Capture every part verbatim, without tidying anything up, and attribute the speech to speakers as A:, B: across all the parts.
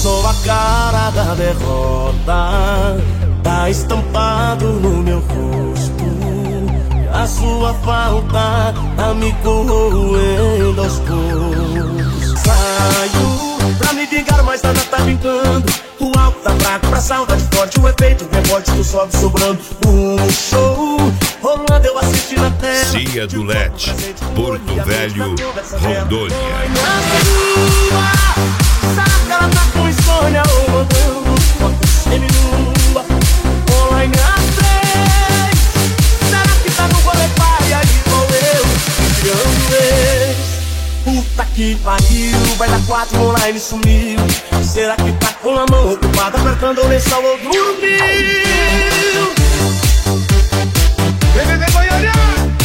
A: Sou a cara da derrota, tá estampado no meu rosto. A sua falta tá me corroendo aos poucos. Saio pra me vingar, mas nada tá vingando. O alto tá fraco pra saudade forte, o efeito rebote do sobe sobrando. Um show rolando, eu assisti na tela.
B: Cia do L E D, Porto Velho, Rondônia.
A: Será que ela tá com insônia ou mandando foto seminua online às três? Será que tá no rolê paia igual eu, criando ex? Puta que pariu, vai dar quatro online sumiu. Será que tá com a mão ocupada apertando o lençol ou dormiu?
C: Vem, vem, vem, Goiânia!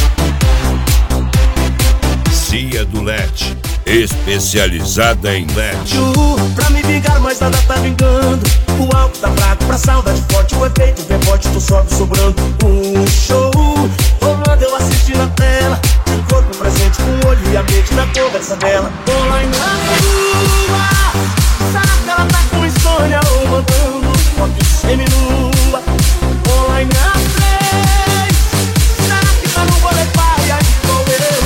B: Cia do L E D, especializada em L E D.
A: Pra me vingar, mas nada tá vingando. O alto tá fraco pra saudade forte, o efeito rebote do sobe sobrando. Um show rolando, eu assisti na tela. De corpo presente, com o olho e a mente na conversa dela. Online na rua, será que ela tá com insônia ou mandando foto seminua online às três? Será que tá no rolê paia igual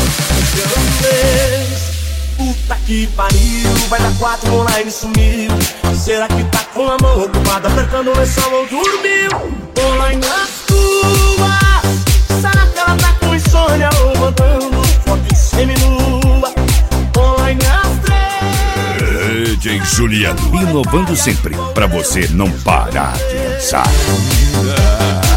A: eu, puta que pariu, vai dar quatro online sumiu. Será que tá com a mão ocupada apertando o lençol ou dormiu? Online nas ruas, será que ela tá com insônia ou mandando foto seminua online às três?
B: D J Juliano, inovando sempre pra você não parar de dançar.